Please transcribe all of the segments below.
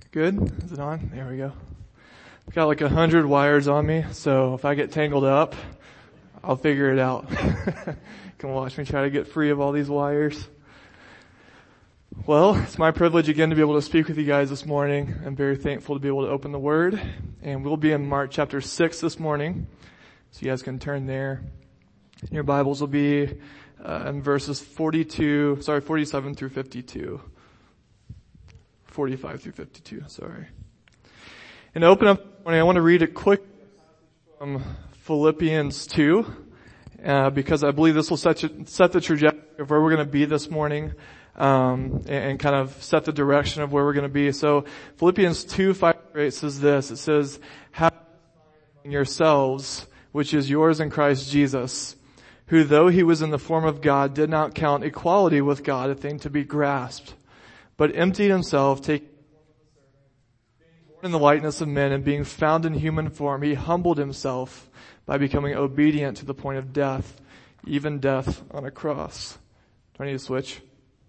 Good? Is it on? There we go. I've got like 100 wires on me, so if I get tangled up, I'll figure it out. You can watch me try to get free of all these wires. Well, it's my privilege again to be able to speak with you guys this morning. I'm very thankful to be able to open the Word, and we'll be in Mark chapter 6 this morning, so you guys can turn there. Your Bibles will be in verses 47 through 52. 45 through 52, sorry. And to open up this morning, I want to read a quick from Philippians 2, because I believe this will set the trajectory of where we're going to be this morning, and kind of set the direction of where we're going to be. So Philippians 2:5-8 says this. It says, "Have in yourselves, which is yours in Christ Jesus, who though he was in the form of God, did not count equality with God a thing to be grasped, but emptied himself, taking born in the likeness of men, and being found in human form, he humbled himself by becoming obedient to the point of death, even death on a cross." Do I need to switch?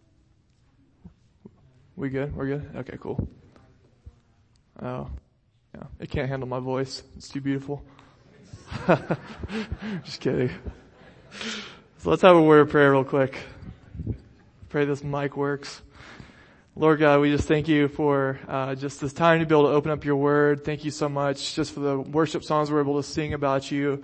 We good? We're good? Okay, cool. Oh, yeah. It can't handle my voice. It's too beautiful. Just kidding. So let's have a word of prayer real quick. Pray this mic works. Lord God, we just thank you for just this time to be able to open up your word. Thank you so much just for the worship songs we're able to sing about you.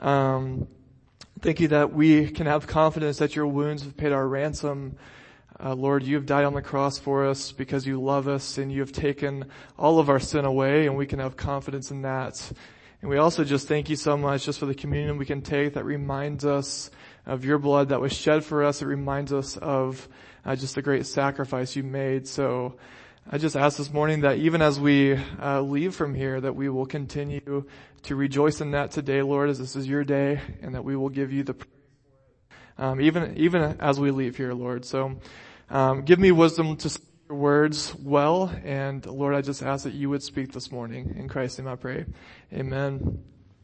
Thank you that we can have confidence that your wounds have paid our ransom. Lord, you have died on the cross for us because you love us, and you have taken all of our sin away, and we can have confidence in that. And we also just thank you so much just for the communion we can take that reminds us of your blood that was shed for us. It reminds us of just the great sacrifice you made. So I just ask this morning that even as we leave from here, that we will continue to rejoice in that today, Lord, as this is your day, and that we will give you the praise, even as we leave here, Lord. So give me wisdom to speak your words well, and Lord, I just ask that you would speak this morning. In Christ's name I pray. Amen.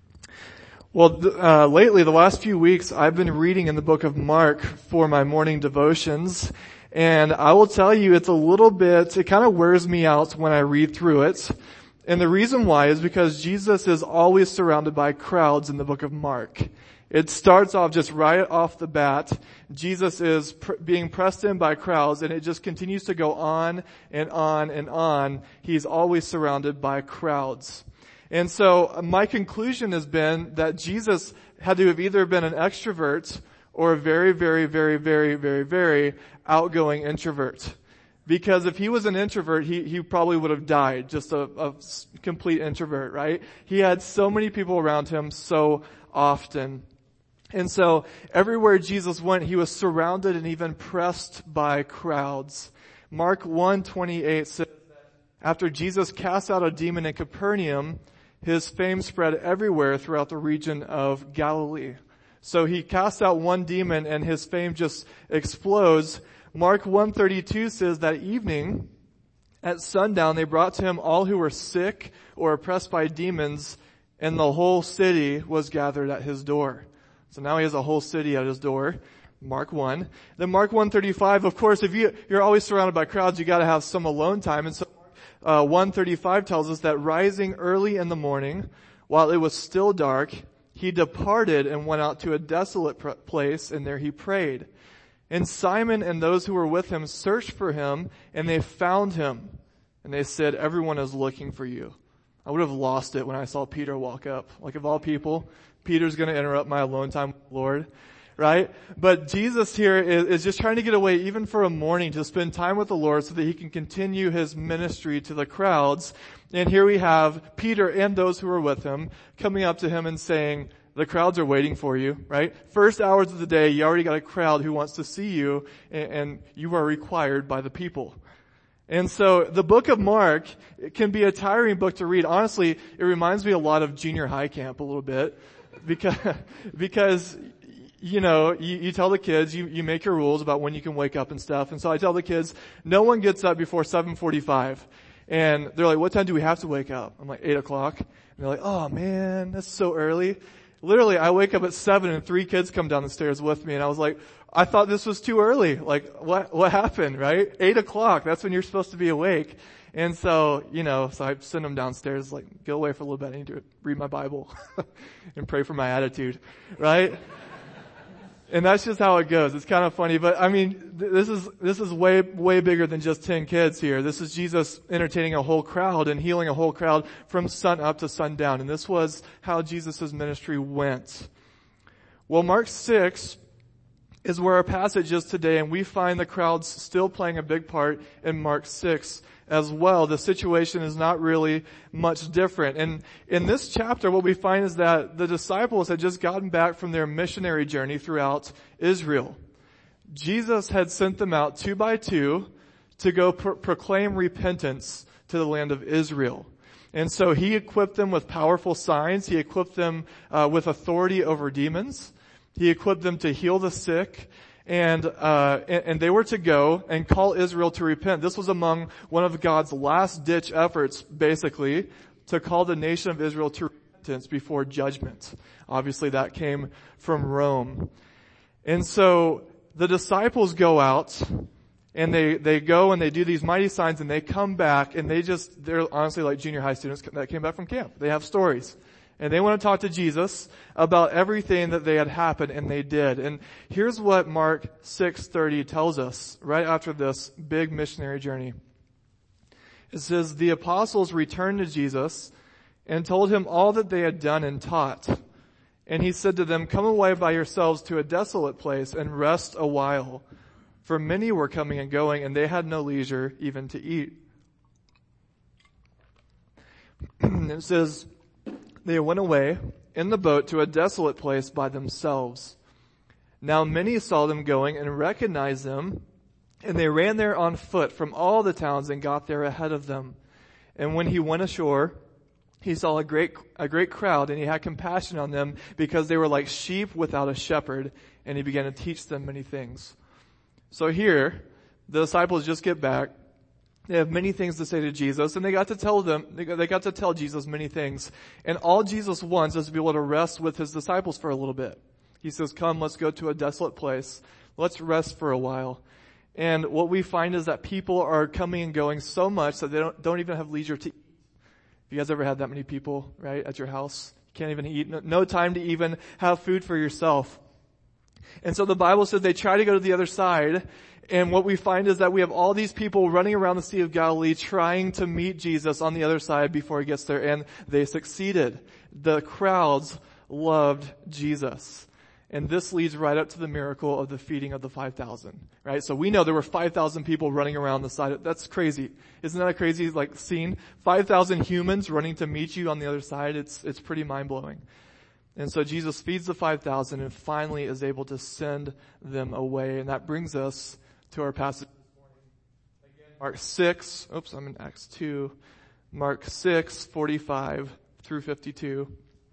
Well, lately, the last few weeks, I've been reading in the book of Mark for my morning devotions, and I will tell you it kind of wears me out when I read through it. And the reason why is because Jesus is always surrounded by crowds in the book of Mark. It starts off just right off the bat. Jesus is being pressed in by crowds, and it just continues to go on and on and on. He's always surrounded by crowds. And so my conclusion has been that Jesus had to have either been an extrovert or a very, very, very, very, very, very outgoing introvert. Because if he was an introvert, he probably would have died, just a complete introvert, right? He had so many people around him so often. And so everywhere Jesus went, he was surrounded and even pressed by crowds. Mark 1:28 says that after Jesus cast out a demon in Capernaum, his fame spread everywhere throughout the region of Galilee. So he cast out one demon and his fame just explodes. Mark 1:32 says that evening at sundown they brought to him all who were sick or oppressed by demons, and the whole city was gathered at his door. So now he has a whole city at his door. Mark 1. Then Mark 1:35, of course, if you're always surrounded by crowds, you gotta have some alone time. And so 1:35 tells us that rising early in the morning, while it was still dark, he departed and went out to a desolate place, and there he prayed. And Simon and those who were with him searched for him, and they found him. And they said, "Everyone is looking for you." I would have lost it when I saw Peter walk up. Like, of all people, Peter's going to interrupt my alone time with the Lord, right? But Jesus here is just trying to get away even for a morning to spend time with the Lord so that he can continue his ministry to the crowds. And here we have Peter and those who were with him coming up to him and saying, "The crowds are waiting for you," right? First hours of the day, you already got a crowd who wants to see you, and you are required by the people. And so the book of Mark, it can be a tiring book to read. Honestly, it reminds me a lot of junior high camp a little bit, because you know, you tell the kids, you make your rules about when you can wake up and stuff. And so I tell the kids, no one gets up before 7:45. And they're like, "What time do we have to wake up?" I'm like, 8 o'clock. And they're like, "Oh man, that's so early." literally, I wake up at 7 and 3 kids come down the stairs with me, and I was like, I thought this was too early. Like, what happened, right? 8 o'clock, that's when you're supposed to be awake. And so, so I send them downstairs, like, go away for a little bit. I need to read my Bible and pray for my attitude, right? And that's just how it goes. It's kind of funny, but I mean, this is way bigger than just 10 kids here. This is Jesus entertaining a whole crowd and healing a whole crowd from sun up to sundown. And this was how Jesus' ministry went. Well, Mark 6 is where our passage is today, and we find the crowds still playing a big part in Mark 6 as well. The situation is not really much different. And in this chapter, what we find is that the disciples had just gotten back from their missionary journey throughout Israel. Jesus had sent them out 2 by 2 to go proclaim repentance to the land of Israel. And so he equipped them with powerful signs. He equipped them with authority over demons. He equipped them to heal the sick. And they were to go and call Israel to repent. This was among one of God's last ditch efforts, basically, to call the nation of Israel to repentance before judgment. Obviously that came from Rome. And so the disciples go out and they go and they do these mighty signs and they come back and they're honestly like junior high students that came back from camp. They have stories. And they want to talk to Jesus about everything that they had happened, and they did. And here's what Mark 6:30 tells us right after this big missionary journey. It says, the apostles returned to Jesus and told him all that they had done and taught. And he said to them, come away by yourselves to a desolate place and rest a while. For many were coming and going, and they had no leisure even to eat. It says, they went away in the boat to a desolate place by themselves. Now many saw them going and recognized them, and they ran there on foot from all the towns and got there ahead of them. And when he went ashore, he saw a great crowd, and he had compassion on them because they were like sheep without a shepherd, and he began to teach them many things. So here, the disciples just get back. They have many things to say to Jesus, and they got to tell Jesus many things. And all Jesus wants is to be able to rest with his disciples for a little bit. He says, come, let's go to a desolate place. Let's rest for a while. And what we find is that people are coming and going so much that they don't even have leisure to eat. Have you guys ever had that many people, right, at your house? You can't even eat. No time to even have food for yourself. And so the Bible says they try to go to the other side. And what we find is that we have all these people running around the Sea of Galilee trying to meet Jesus on the other side before he gets there, and they succeeded. The crowds loved Jesus. And this leads right up to the miracle of the feeding of the 5,000, right? So we know there were 5,000 people running around the side. That's crazy. Isn't that a crazy scene? 5,000 humans running to meet you on the other side. It's pretty mind-blowing. And so Jesus feeds the 5,000 and finally is able to send them away. And that brings us to our passage this morning. Again, Mark 6, I'm in Acts 2. Mark 6:45 through 52.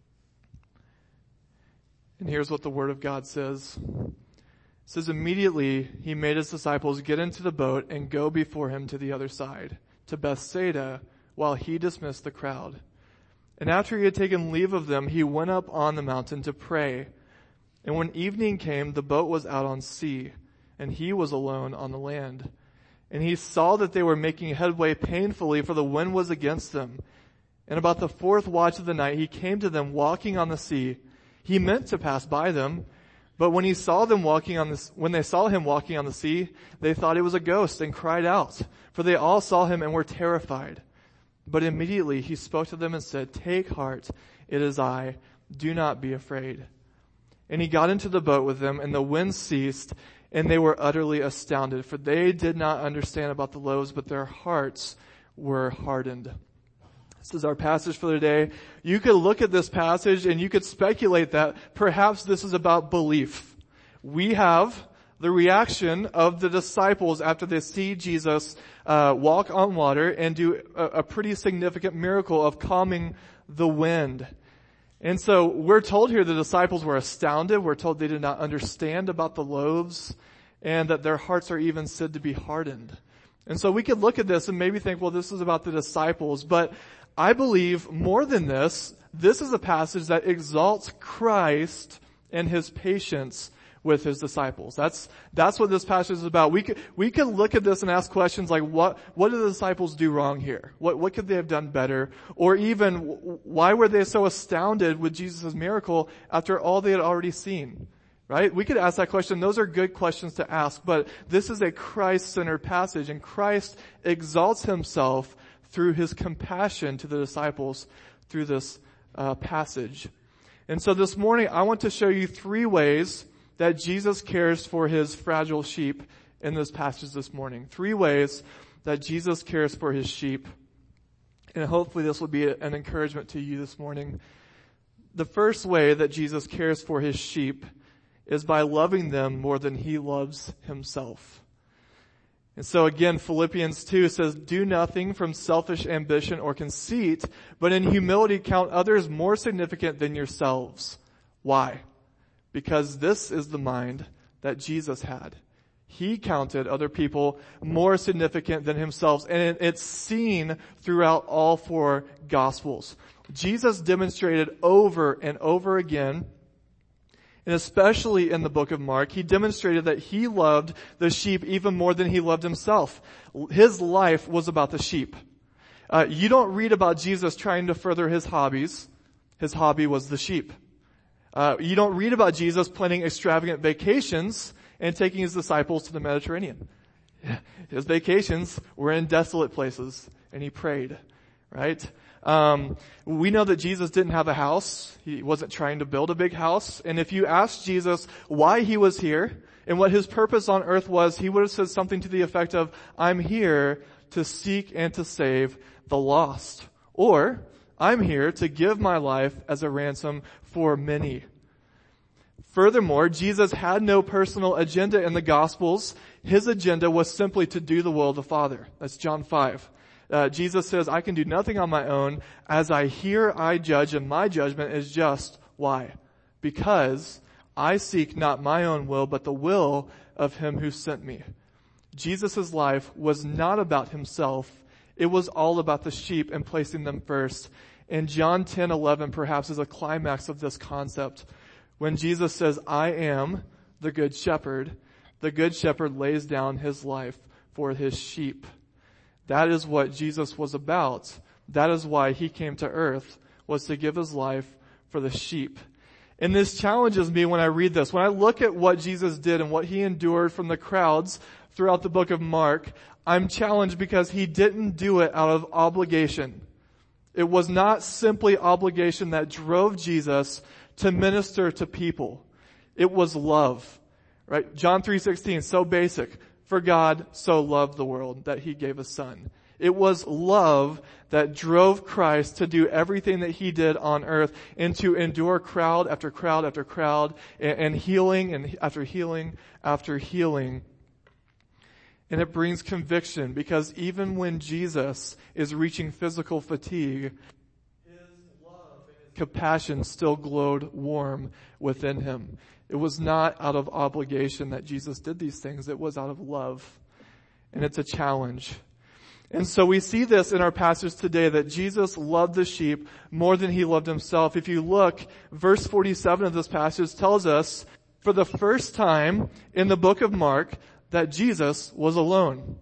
And here's what the Word of God says. It says, immediately he made his disciples get into the boat and go before him to the other side, to Bethsaida, while he dismissed the crowd. And after he had taken leave of them, he went up on the mountain to pray. And when evening came, the boat was out on sea, and he was alone on the land. And he saw that they were making headway painfully, for the wind was against them. And about the 4th watch of the night, he came to them walking on the sea. He meant to pass by them, but when they saw him walking on the sea, they thought it was a ghost and cried out, for they all saw him and were terrified. But immediately he spoke to them and said, take heart, it is I, do not be afraid. And he got into the boat with them, and the wind ceased, and they were utterly astounded, for they did not understand about the loaves, but their hearts were hardened. This is our passage for the day. You could look at this passage and you could speculate that perhaps this is about belief. We have the reaction of the disciples after they see Jesus walk on water and do a pretty significant miracle of calming the wind. And so we're told here the disciples were astounded. We're told they did not understand about the loaves, and that their hearts are even said to be hardened. And so we could look at this and maybe think, well, this is about the disciples, but I believe more than this, this is a passage that exalts Christ and his patience with his disciples. That's what this passage is about. We could look at this and ask questions like, what did the disciples do wrong here? What could they have done better? Or even, why were they so astounded with Jesus' miracle after all they had already seen? Right? We could ask that question. Those are good questions to ask, but this is a Christ-centered passage, and Christ exalts himself through his compassion to the disciples through this passage. And so this morning, I want to show you 3 ways that Jesus cares for his fragile sheep in this passage this morning. 3 ways that Jesus cares for his sheep. And hopefully this will be an encouragement to you this morning. The first way that Jesus cares for his sheep is by loving them more than he loves himself. And so again, Philippians 2 says, do nothing from selfish ambition or conceit, but in humility count others more significant than yourselves. Why? Because this is the mind that Jesus had. He counted other people more significant than himself, and it's seen throughout all 4 Gospels. Jesus demonstrated over and over again, and especially in the book of Mark, he demonstrated that he loved the sheep even more than he loved himself. His life was about the sheep. You don't read about Jesus trying to further his hobbies. His hobby was the sheep. You don't read about Jesus planning extravagant vacations and taking his disciples to the Mediterranean. His vacations were in desolate places, and he prayed, right? We know that Jesus didn't have a house. He wasn't trying to build a big house. And if you asked Jesus why he was here and what his purpose on earth was, he would have said something to the effect of, I'm here to seek and to save the lost. Or, I'm here to give my life as a ransom for many. Furthermore, Jesus had no personal agenda in the Gospels. His agenda was simply to do the will of the Father. That's John 5. Jesus says, I can do nothing on my own. As I hear, I judge, and my judgment is just. Why? Because I seek not my own will, but the will of him who sent me. Jesus' life was not about himself. It was all about the sheep and placing them first. And John 10:11 perhaps is a climax of this concept. When Jesus says, I am the good shepherd lays down his life for his sheep. That is what Jesus was about. That is why he came to earth, was to give his life for the sheep. And this challenges me when I read this. When I look at what Jesus did and what he endured from the crowds throughout the book of Mark, I'm challenged because he didn't do it out of obligation. It was not simply obligation that drove Jesus to minister to people. It was love, right? John 3:16, so basic. For God so loved the world that he gave his son. It was love that drove Christ to do everything that he did on earth and to endure crowd after crowd after crowd and healing and after healing after healing. And it brings conviction because even when Jesus is reaching physical fatigue, his love and his compassion still glowed warm within him. It was not out of obligation that Jesus did these things. It was out of love. And it's a challenge. And so we see this in our passage today that Jesus loved the sheep more than he loved himself. If you look, verse 47 of this passage tells us for the first time in the book of Mark that Jesus was alone.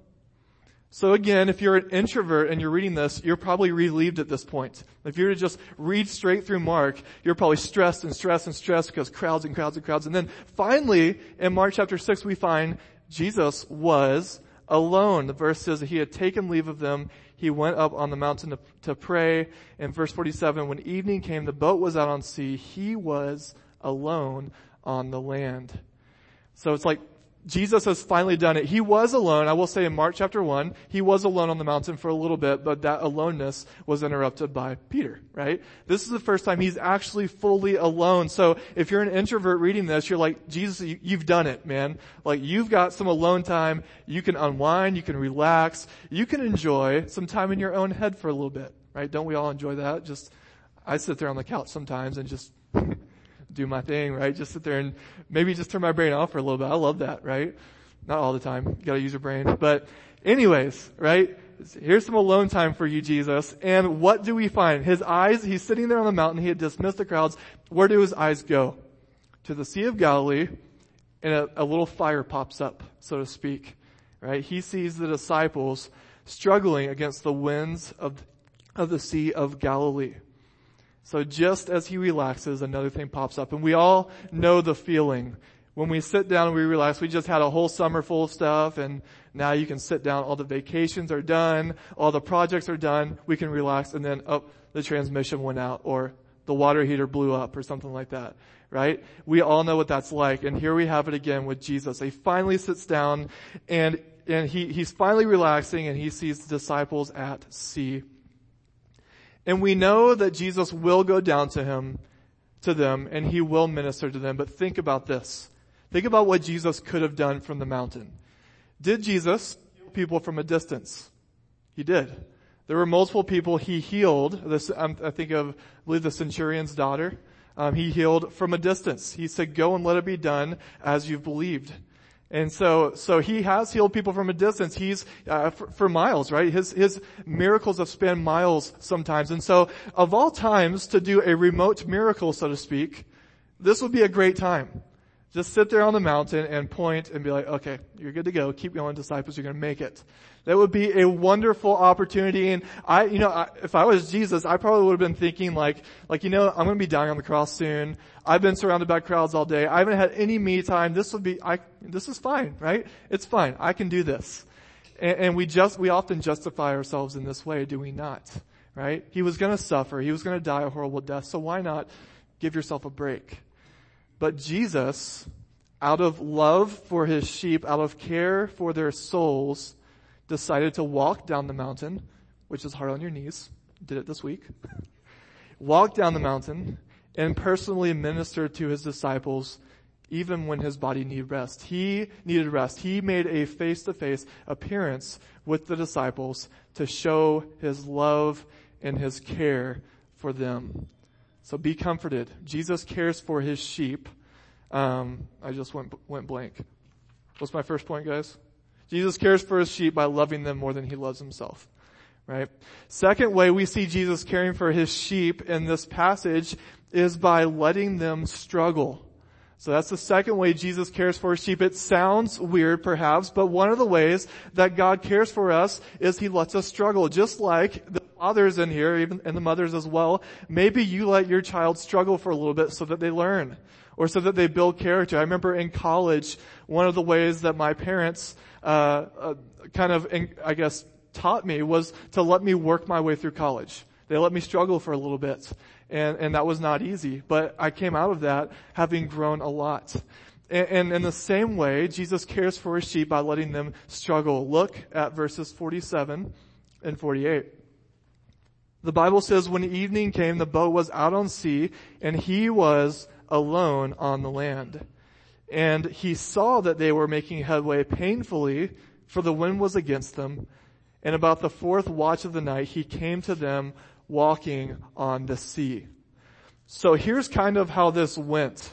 So again, if you're an introvert and you're reading this, you're probably relieved at this point. If you were to just read straight through Mark, you're probably stressed because crowds and crowds and crowds. And then finally, in Mark chapter 6, we find Jesus was alone. The verse says that he had taken leave of them. He went up on the mountain to pray. In verse 47, when evening came, the boat was out on sea. He was alone on the land. So it's like Jesus has finally done it. He was alone. I will say in Mark chapter 1, he was alone on the mountain for a little bit, but that aloneness was interrupted by Peter, right? This is the first time he's actually fully alone. So if you're an introvert reading this, you're like, Jesus, you've done it, man. Like you've got some alone time. You can unwind. You can relax. You can enjoy some time in your own head for a little bit, right? Don't we all enjoy that? I sit there on the couch sometimes and just do my thing, right? Just sit there and maybe just turn my brain off for a little bit. I love that, right? Not all the time. You gotta use your brain. But anyways, right? Here's some alone time for you, Jesus. And what do we find? His eyes, he's sitting there on the mountain. He had dismissed the crowds. Where do his eyes go? To the Sea of Galilee, and a little fire pops up, so to speak. Right? He sees the disciples struggling against the winds of the Sea of Galilee. So just as he relaxes, another thing pops up. And we all know the feeling. When we sit down and we relax, we just had a whole summer full of stuff, and now you can sit down, all the vacations are done, all the projects are done, we can relax, and then, the transmission went out, or the water heater blew up, or something like that, right? We all know what that's like, and here we have it again with Jesus. He finally sits down, and he's finally relaxing, and he sees the disciples at sea. And we know that Jesus will go down to them, and he will minister to them, but think about this. Think about what Jesus could have done from the mountain. Did Jesus heal people from a distance? He did. There were multiple people he healed. I believe the centurion's daughter. He healed from a distance. He said, go and let it be done as you've believed. And so he has healed people from a distance. He's, for miles, right? His miracles have spanned miles sometimes. And so of all times to do a remote miracle, so to speak, this would be a great time. Just sit there on the mountain and point and be like, okay, you're good to go. Keep going, disciples. You're going to make it. That would be a wonderful opportunity. And if I was Jesus, I probably would have been thinking like, I'm going to be dying on the cross soon. I've been surrounded by crowds all day. I haven't had any me time. This is fine, right? It's fine. I can do this. And we often justify ourselves in this way, do we not? Right? He was going to suffer. He was going to die a horrible death. So why not give yourself a break? But Jesus, out of love for his sheep, out of care for their souls, decided to walk down the mountain, which is hard on your knees. Did it this week. Walk down the mountain and personally minister to his disciples even when his body needed rest. He needed rest. He made a face-to-face appearance with the disciples to show his love and his care for them. So be comforted. Jesus cares for his sheep. I just went blank. What's my first point, guys? Jesus cares for his sheep by loving them more than he loves himself. Right? Second way we see Jesus caring for his sheep in this passage is by letting them struggle. So that's the second way Jesus cares for his sheep. It sounds weird perhaps, but one of the ways that God cares for us is he lets us struggle. Just like the fathers in here, even and the mothers as well. Maybe you let your child struggle for a little bit so that they learn or so that they build character. I remember in college, one of the ways that my parents taught me was to let me work my way through college. They let me struggle for a little bit. And that was not easy. But I came out of that having grown a lot. And in the same way, Jesus cares for his sheep by letting them struggle. Look at verses 47 and 48. The Bible says, when evening came, the boat was out on sea, and he was alone on the land. And he saw that they were making headway painfully, for the wind was against them. And about the fourth watch of the night, he came to them walking on the sea. So here's kind of how this went.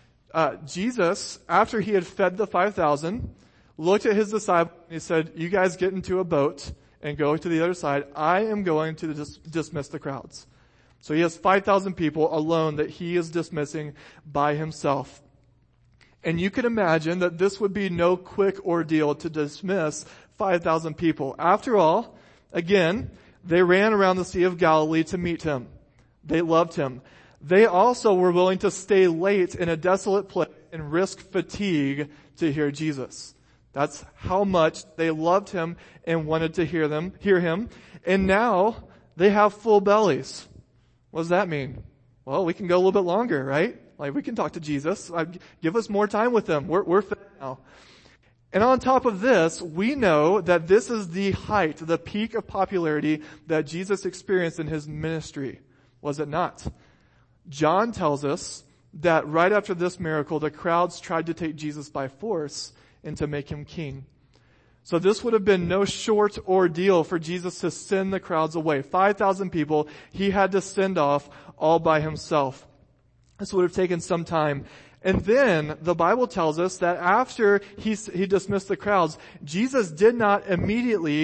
Jesus, after he had fed the 5,000, looked at his disciples and he said, you guys get into a boat and go to the other side. I am going to dismiss the crowds. So he has 5,000 people alone that he is dismissing by himself. And you can imagine that this would be no quick ordeal to dismiss 5,000 people. After all, again, they ran around the Sea of Galilee to meet him. They loved him. They also were willing to stay late in a desolate place and risk fatigue to hear Jesus. That's how much they loved him and wanted to hear him. And now they have full bellies. What does that mean? Well, we can go a little bit longer, right? Like we can talk to Jesus. Give us more time with him. We're fed now. And on top of this, we know that this is the height, the peak of popularity that Jesus experienced in his ministry. Was it not? John tells us that right after this miracle, the crowds tried to take Jesus by force and to make him king. So this would have been no short ordeal for Jesus to send the crowds away. 5,000 people he had to send off all by himself. This would have taken some time. And then the Bible tells us that after he dismissed the crowds, Jesus did not immediately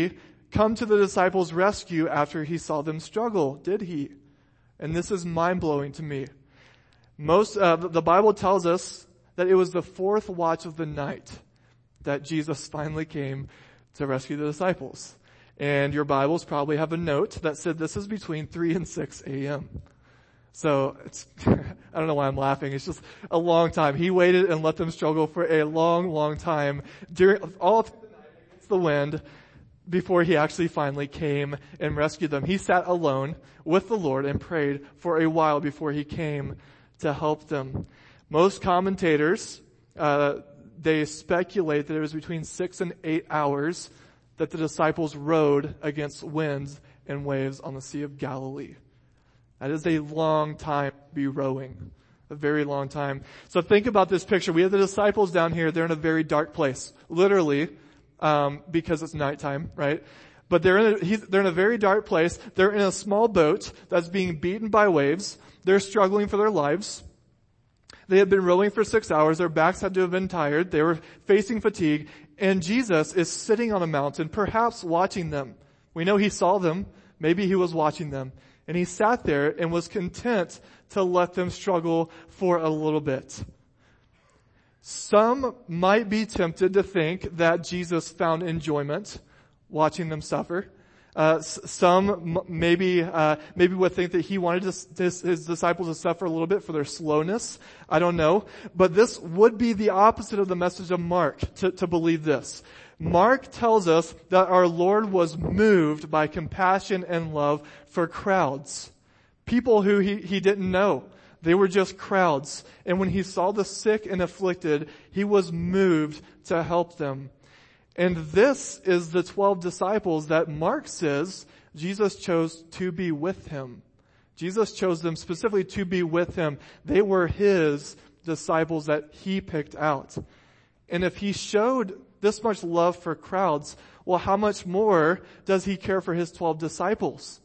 come to the disciples' rescue after he saw them struggle, did he? And this is mind-blowing to me. The Bible tells us that it was the fourth watch of the night that Jesus finally came to rescue the disciples. And your Bibles probably have a note that said this is between 3 and 6 a.m. So I don't know why I'm laughing. It's just a long time. He waited and let them struggle for a long, long time during all through the night against the wind before he actually finally came and rescued them. He sat alone with the Lord and prayed for a while before he came to help them. Most commentators, they speculate that it was between 6 and 8 hours that the disciples rowed against winds and waves on the Sea of Galilee. That is a long time to be rowing. A very long time. So think about this picture. We have the disciples down here. They're in a very dark place. Literally, because it's nighttime, right? But they're in a very dark place. They're in a small boat that's being beaten by waves. They're struggling for their lives. They had been rowing for 6 hours. Their backs had to have been tired. They were facing fatigue. And Jesus is sitting on a mountain, perhaps watching them. We know he saw them. Maybe he was watching them. And he sat there and was content to let them struggle for a little bit. Some might be tempted to think that Jesus found enjoyment watching them suffer. Some maybe would think that he wanted his disciples to suffer a little bit for their slowness. I don't know. But this would be the opposite of the message of Mark to believe this. Mark tells us that our Lord was moved by compassion and love for crowds. People who he didn't know. They were just crowds. And when he saw the sick and afflicted, he was moved to help them. And this is the 12 disciples that Mark says Jesus chose to be with him. Jesus chose them specifically to be with him. They were his disciples that he picked out. And if he showed this much love for crowds, well, how much more does he care for his 12 disciples?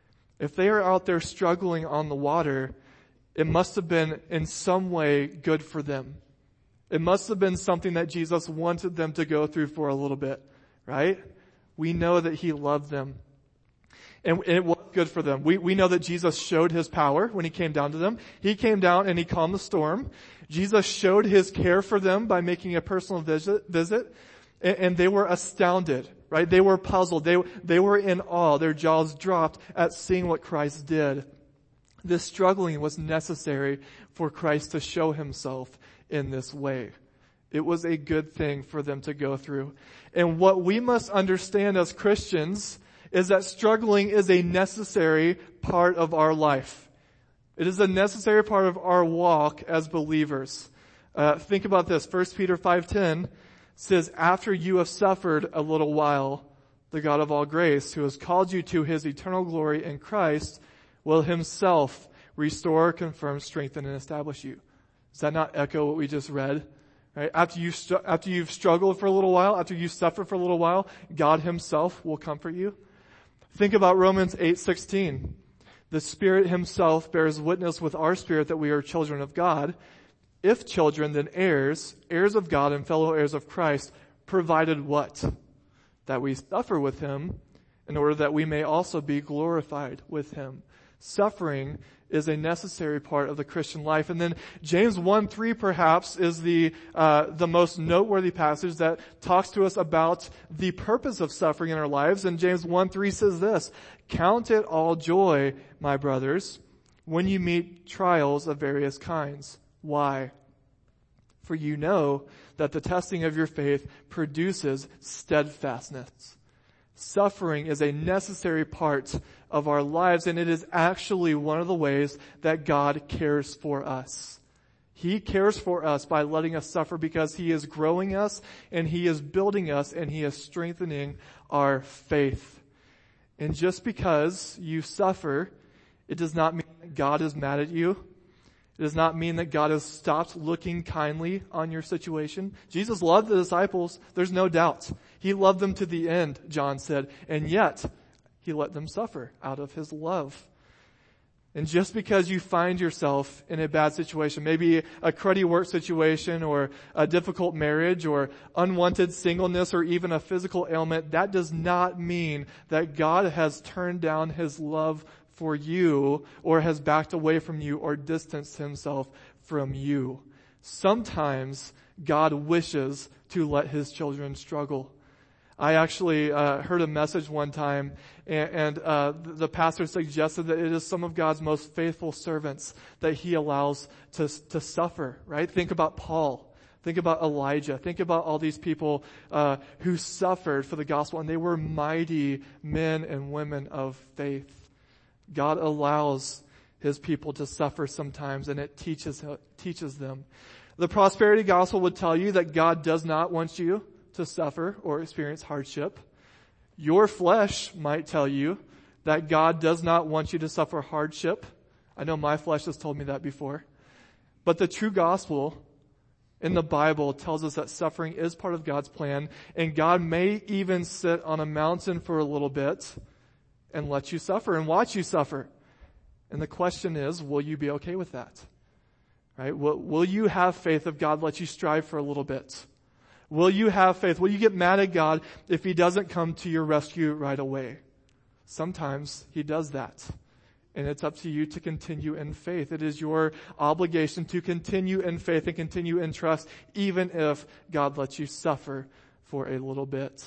If they are out there struggling on the water, it must have been in some way good for them. It must have been something that Jesus wanted them to go through for a little bit, right? We know that he loved them. And it was good for them. We know that Jesus showed his power when he came down to them. He came down and he calmed the storm. Jesus showed his care for them by making a personal visit. And they were astounded, right? They were puzzled. They were in awe. Their jaws dropped at seeing what Christ did. This struggling was necessary for Christ to show himself in this way. It was a good thing for them to go through. And what we must understand as Christians is that struggling is a necessary part of our life. It is a necessary part of our walk as believers. Think about this. 1 Peter 5:10 says, after you have suffered a little while, the God of all grace, who has called you to his eternal glory in Christ, will himself restore, confirm, strengthen, and establish you. Does that not echo what we just read? Right? After you've struggled for a little while, after you suffer for a little while, God himself will comfort you. Think about Romans 8:16. The Spirit himself bears witness with our spirit that we are children of God. If children, then heirs, heirs of God and fellow heirs of Christ, provided what? That we suffer with him in order that we may also be glorified with him. Suffering is a necessary part of the Christian life. And then James 1:3 perhaps is the most noteworthy passage that talks to us about the purpose of suffering in our lives. And James 1:3 says this, count it all joy, my brothers, when you meet trials of various kinds. Why? For you know that the testing of your faith produces steadfastness. Suffering is a necessary part of our lives, and it is actually one of the ways that God cares for us. He cares for us by letting us suffer because he is growing us, and he is building us, and he is strengthening our faith. And just because you suffer, it does not mean that God is mad at you. It does not mean that God has stopped looking kindly on your situation. Jesus loved the disciples. There's no doubt. He loved them to the end, John said, and yet he let them suffer out of his love. And just because you find yourself in a bad situation, maybe a cruddy work situation or a difficult marriage or unwanted singleness or even a physical ailment, that does not mean that God has turned down his love for you or has backed away from you or distanced himself from you. Sometimes God wishes to let his children struggle. I actually heard a message one time, and the pastor suggested that it is some of God's most faithful servants that he allows to suffer, right? Think about Paul. Think about Elijah. Think about all these people who suffered for the gospel, and they were mighty men and women of faith. God allows his people to suffer sometimes, and it teaches them. The prosperity gospel would tell you that God does not want you to suffer or experience hardship. Your flesh might tell you that God does not want you to suffer hardship. I know my flesh has told me that before. But the true gospel in the Bible tells us that suffering is part of God's plan, and God may even sit on a mountain for a little bit and let you suffer and watch you suffer. And the question is, will you be okay with that? Right? Will you have faith if God lets you strive for a little bit? Will you have faith? Will you get mad at God if he doesn't come to your rescue right away? Sometimes he does that. And it's up to you to continue in faith. It is your obligation to continue in faith and continue in trust, even if God lets you suffer for a little bit.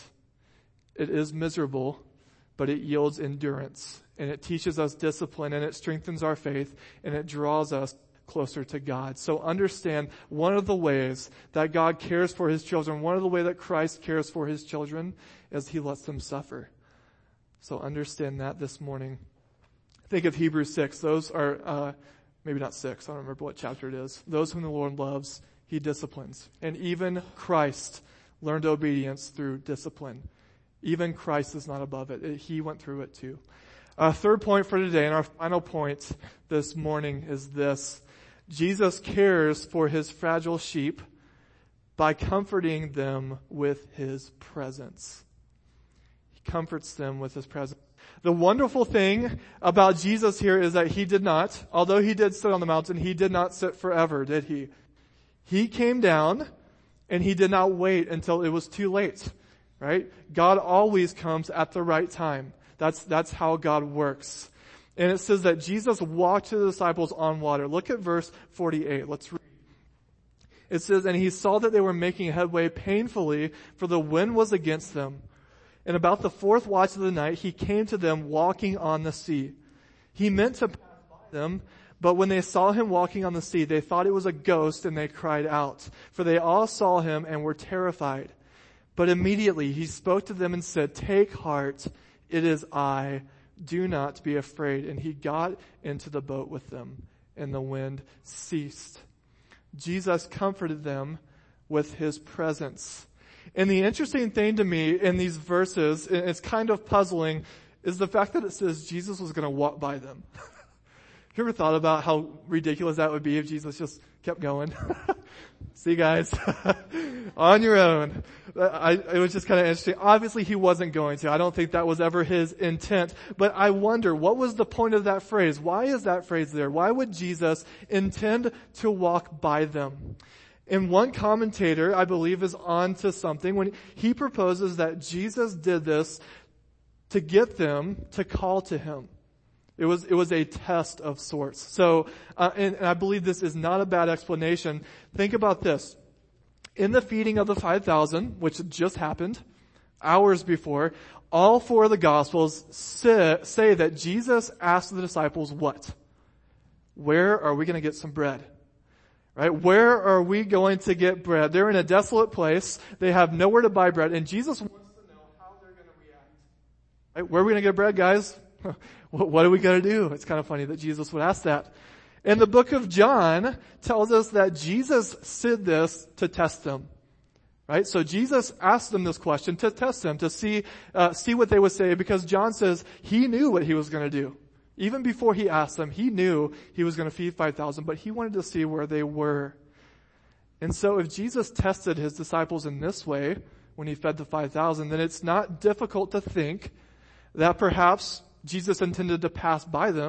It is miserable, but it yields endurance. And it teaches us discipline, and it strengthens our faith, and it draws us closer to God. So understand one of the ways that God cares for his children, one of the ways that Christ cares for his children is he lets them suffer. So understand that this morning. Think of Hebrews 6. Those are, maybe not 6, I don't remember what chapter it is. Those whom the Lord loves, he disciplines. And even Christ learned obedience through discipline. Even Christ is not above it. He went through it too. Third point for today, and our final point this morning is this. Jesus cares for his fragile sheep by comforting them with his presence. He comforts them with his presence. The wonderful thing about Jesus here is that he did not, although he did sit on the mountain, he did not sit forever, did he? He came down and he did not wait until it was too late, right? God always comes at the right time. That's how God works. And it says that Jesus walked to the disciples on water. Look at verse 48. Let's read. It says, and he saw that they were making headway painfully, for the wind was against them. And about the fourth watch of the night, he came to them walking on the sea. He meant to pass by them, but when they saw him walking on the sea, they thought it was a ghost, and they cried out. For they all saw him and were terrified. But immediately he spoke to them and said, "Take heart, it is I. Do not be afraid." And he got into the boat with them, and the wind ceased. Jesus comforted them with his presence. And the interesting thing to me in these verses, and it's kind of puzzling, is the fact that it says Jesus was going to walk by them. You ever thought about how ridiculous that would be if Jesus just kept going? See you guys. On your own. It was just kind of interesting. Obviously he wasn't going to. I don't think that was ever his intent. But I wonder, what was the point of that phrase? Why is that phrase there? Why would Jesus intend to walk by them? And one commentator, I believe, is on to something when he proposes that Jesus did this to get them to call to him. It was a test of sorts. So, and I believe this is not a bad explanation. Think about this. In the feeding of the 5,000, which just happened hours before, all four of the Gospels say that Jesus asked the disciples what? Where are we going to get some bread? Right? Where are we going to get bread? They're in a desolate place. They have nowhere to buy bread. And Jesus wants to know how they're going to react. Right? Where are we going to get bread, guys? What are we going to do? It's kind of funny that Jesus would ask that. And the book of John tells us that Jesus said this to test them. Right? So Jesus asked them this question to test them, to see what they would say, because John says he knew what he was going to do. Even before he asked them, he knew he was going to feed 5,000, but he wanted to see where they were. And so if Jesus tested his disciples in this way when he fed the 5,000, then it's not difficult to think that perhaps Jesus intended to pass by them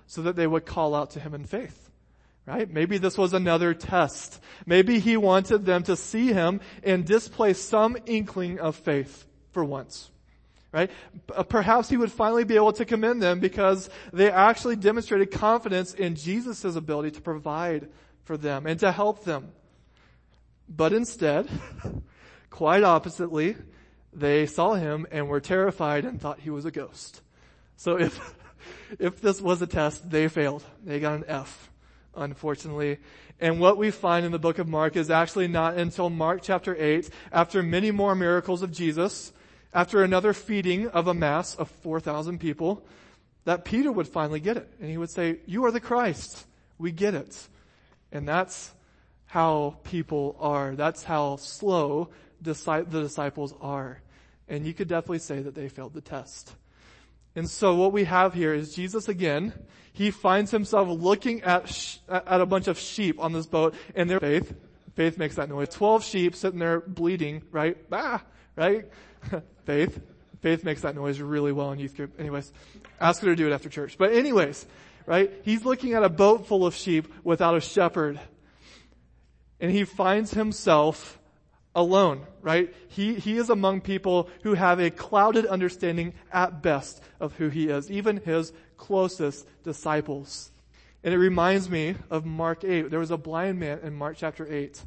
so that they would call out to him in faith. Right? Maybe this was another test. Maybe he wanted them to see him and display some inkling of faith for once. Right? Perhaps he would finally be able to commend them because they actually demonstrated confidence in Jesus' ability to provide for them and to help them. But instead, quite oppositely, they saw him and were terrified and thought he was a ghost. So if this was a test, they failed. They got an F, unfortunately. And what we find in the book of Mark is actually not until Mark chapter 8, after many more miracles of Jesus, after another feeding of a mass of 4,000 people, that Peter would finally get it. And he would say, "You are the Christ. We get it." And that's how people are. That's how slow the disciples are. And you could definitely say that they failed the test. And so what we have here is Jesus again. He finds himself looking at a bunch of sheep on this boat, and their faith. Faith makes that noise. 12 sheep sitting there bleeding, right? Right? Faith makes that noise really well in youth group. Anyways, ask her to do it after church. But anyways, right? He's looking at a boat full of sheep without a shepherd. And he finds himself alone, right? He is among people who have a clouded understanding at best of who he is, even his closest disciples. And it reminds me of Mark 8. There was a blind man in Mark chapter 8.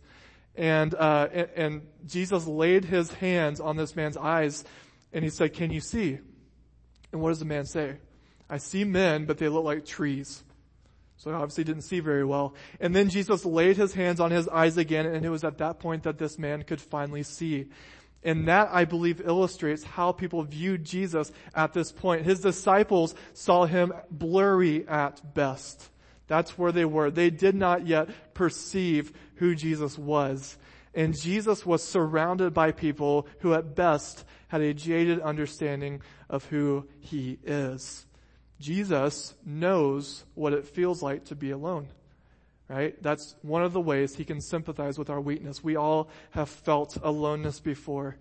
And Jesus laid his hands on this man's eyes and he said, "Can you see?" And what does the man say? "I see men, but they look like trees." So he obviously didn't see very well. And then Jesus laid his hands on his eyes again, and it was at that point that this man could finally see. And that, I believe, illustrates how people viewed Jesus at this point. His disciples saw him blurry at best. That's where they were. They did not yet perceive who Jesus was. And Jesus was surrounded by people who at best had a jaded understanding of who he is. Jesus knows what it feels like to be alone, right? That's one of the ways he can sympathize with our weakness. We all have felt aloneness before.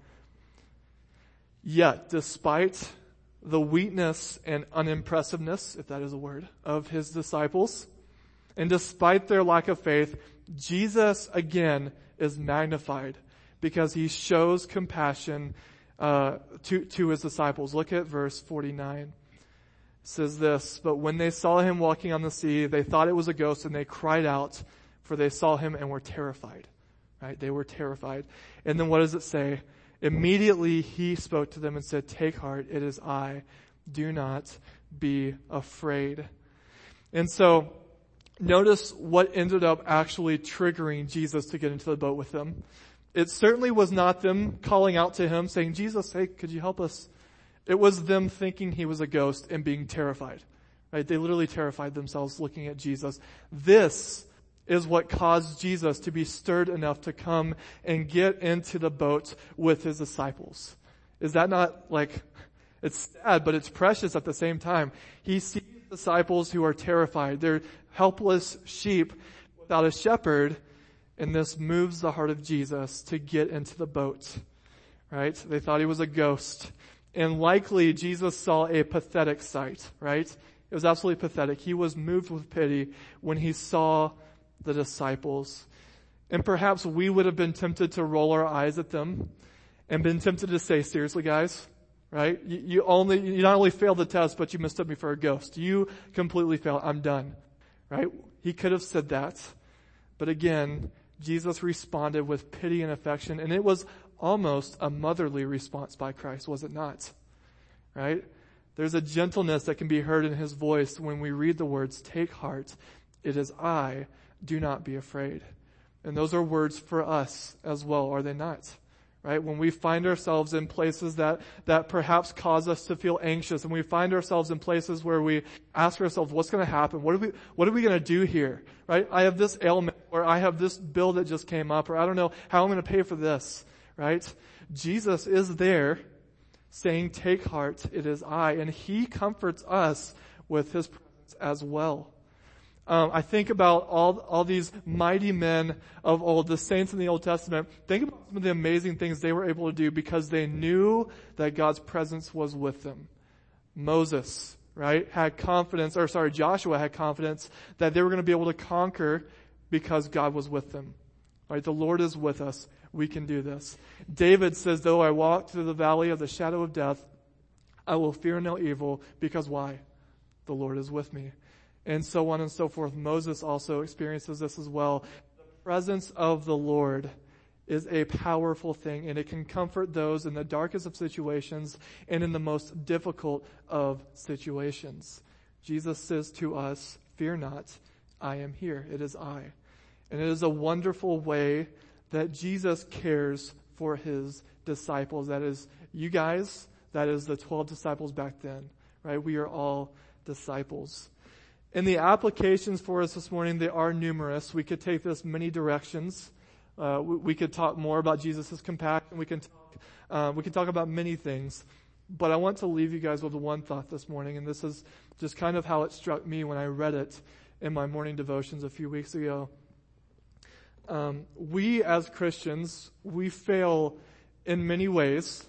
Yet, despite the weakness and unimpressiveness, if that is a word, of his disciples, and despite their lack of faith, Jesus again is magnified because he shows compassion to his disciples. Look at verse 49. It says this, "But when they saw him walking on the sea, they thought it was a ghost, and they cried out, for they saw him and were terrified." Right? They were terrified. And then what does it say? "Immediately he spoke to them and said, 'Take heart, it is I. Do not be afraid.'" And so, notice what ended up actually triggering Jesus to get into the boat with them. It certainly was not them calling out to him saying, "Jesus, hey, could you help us?" It was them thinking he was a ghost and being terrified. Right? They literally terrified themselves looking at Jesus. This is what caused Jesus to be stirred enough to come and get into the boat with his disciples. Is that not it's sad, but it's precious at the same time. He sees disciples who are terrified. They're helpless sheep without a shepherd, and this moves the heart of Jesus to get into the boat. Right? They thought he was a ghost. And likely Jesus saw a pathetic sight, right? It was absolutely pathetic. He was moved with pity when he saw the disciples. And perhaps we would have been tempted to roll our eyes at them and been tempted to say, "Seriously, guys?" Right? You not only failed the test, but you mistook me for a ghost. You completely failed. I'm done. Right? He could have said that. But again, Jesus responded with pity and affection, and it was almost a motherly response by Christ, was it not? Right? There's a gentleness that can be heard in his voice when we read the words, "Take heart, it is I, do not be afraid." And those are words for us as well, are they not? Right? When we find ourselves in places that perhaps cause us to feel anxious, and we find ourselves in places where we ask ourselves, what's going to happen? What are we going to do here? Right? I have this ailment, or I have this bill that just came up, or I don't know how I'm going to pay for this. Right? Jesus is there saying, "Take heart, it is I." And he comforts us with his presence as well. I think about all these mighty men of old, the saints in the Old Testament. Think about some of the amazing things they were able to do because they knew that God's presence was with them. Moses, right, Joshua had confidence that they were going to be able to conquer because God was with them. Right? The Lord is with us. We can do this. David says, though I walk through the valley of the shadow of death, I will fear no evil, because why? The Lord is with me. And so on and so forth. Moses also experiences this as well. The presence of the Lord is a powerful thing, and it can comfort those in the darkest of situations and in the most difficult of situations. Jesus says to us, fear not, I am here. It is I. And it is a wonderful way that Jesus cares for his disciples. That is you guys, that is the 12 disciples back then, right? We are all disciples. And the applications for us this morning, they are numerous. We could take this many directions. We could talk more about Jesus' compassion. We can talk about many things. But I want to leave you guys with one thought this morning, and this is just kind of how it struck me when I read it in my morning devotions a few weeks ago. We as Christians, we fail in many ways.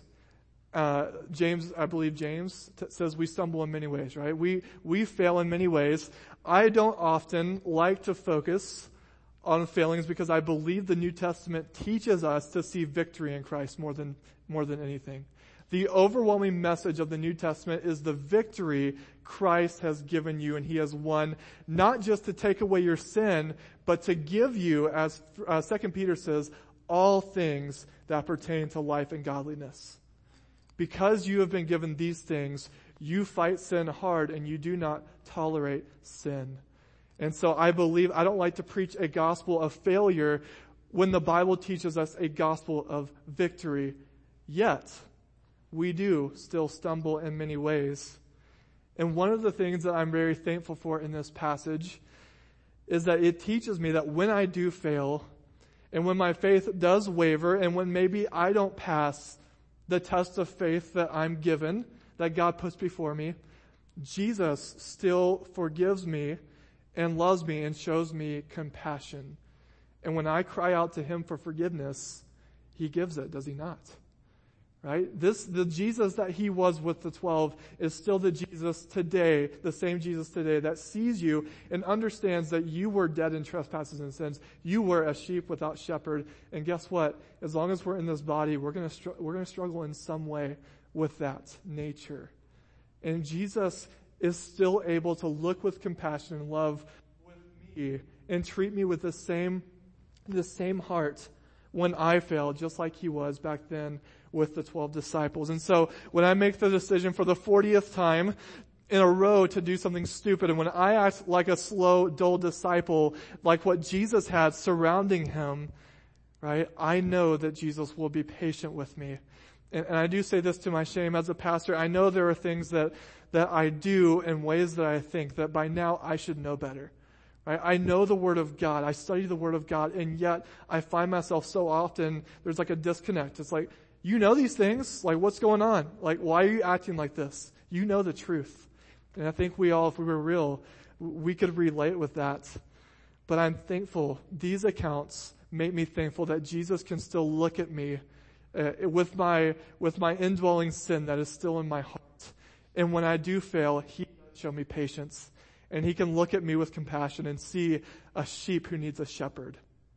James says we stumble in many ways, right? We fail in many ways. I don't often like to focus on failings because I believe the New Testament teaches us to see victory in Christ more than anything. The overwhelming message of the New Testament is the victory Christ has given you, and he has won, not just to take away your sin, but to give you, as 2 Peter says, all things that pertain to life and godliness. Because you have been given these things, you fight sin hard and you do not tolerate sin. And so I don't like to preach a gospel of failure when the Bible teaches us a gospel of victory. Yet, we do still stumble in many ways. And one of the things that I'm very thankful for in this passage is that it teaches me that when I do fail, and when my faith does waver, and when maybe I don't pass the test of faith that I'm given, that God puts before me, Jesus still forgives me and loves me and shows me compassion. And when I cry out to him for forgiveness, he gives it, does he not? Right? The Jesus that he was with the 12 is still the Jesus today, the same Jesus today that sees you and understands that you were dead in trespasses and sins. You were a sheep without shepherd. And guess what? As long as we're in this body, we're going to struggle in some way with that nature. And Jesus is still able to look with compassion and love with me and treat me with the same heart when I fail, just like he was back then with the 12 disciples. And so when I make the decision for the 40th time in a row to do something stupid, and when I act like a slow, dull disciple, like what Jesus had surrounding him, right, I know that Jesus will be patient with me. And I do say this to my shame as a pastor. I know there are things that I do in ways that I think that by now I should know better. Right? I know the Word of God. I study the Word of God, and yet I find myself so often, there's like a disconnect. It's like, you know these things. Like, what's going on? Like, why are you acting like this? You know the truth. And I think we all, if we were real, we could relate with that. But I'm thankful. These accounts make me thankful that Jesus can still look at me with my indwelling sin that is still in my heart. And when I do fail, he does show me patience. And he can look at me with compassion and see a sheep who needs a shepherd.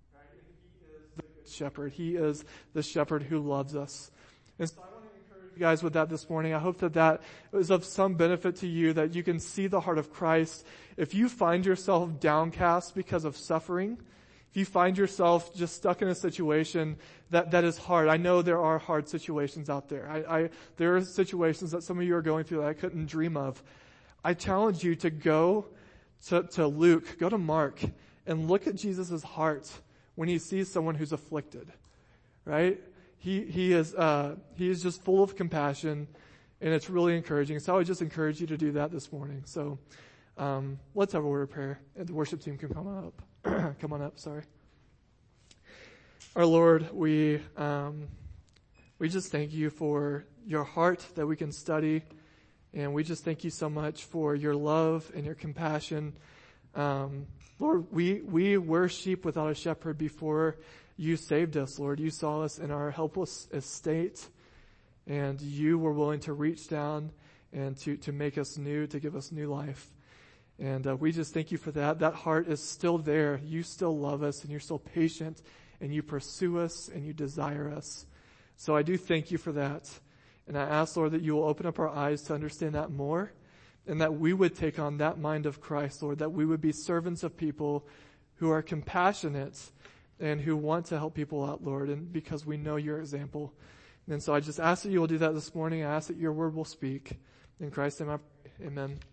Shepherd. He is the shepherd who loves us. And so I want to encourage you guys with that this morning. I hope that is of some benefit to you, that you can see the heart of Christ. If you find yourself downcast because of suffering, if you find yourself just stuck in a situation that is hard, I know there are hard situations out there. There are situations that some of you are going through that I couldn't dream of. I challenge you to go to Luke, go to Mark, and look at Jesus' heart when he sees someone who's afflicted, right? He is just full of compassion, and it's really encouraging. So I would just encourage you to do that this morning. So let's have a word of prayer, and the worship team can come on up. Come on up. Sorry. Our Lord, we just thank you for your heart that we can study, and we just thank you so much for your love and your compassion. Lord, we were sheep without a shepherd before you saved us, Lord. You saw us in our helpless estate, and you were willing to reach down and to make us new, to give us new life. And we just thank you for that. That heart is still there. You still love us, and you're still patient, and you pursue us, and you desire us. So I do thank you for that. And I ask, Lord, that you will open up our eyes to understand that more, and that we would take on that mind of Christ, Lord, that we would be servants of people who are compassionate and who want to help people out, Lord, and because we know your example. And so I just ask that you will do that this morning. I ask that your word will speak. In Christ's name I pray. Amen.